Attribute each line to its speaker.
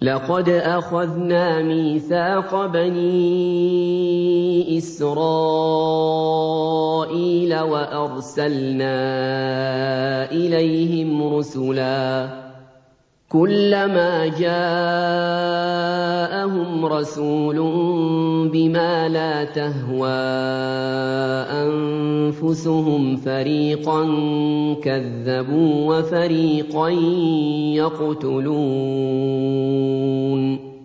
Speaker 1: لَقَدْ أَخَذْنَا مِيثَاقَ بَنِي إِسْرَائِيلَ وَأَرْسَلْنَا إِلَيْهِمْ رُسُلًا ۖ كُلَّمَا جَاءَهُمْ رَسُولٌ بِمَا لَا تَهْوَىٰ أَنفُسُهُمْ فَرِيقًا كَذَّبُوا وَفَرِيقًا يَقْتُلُونَ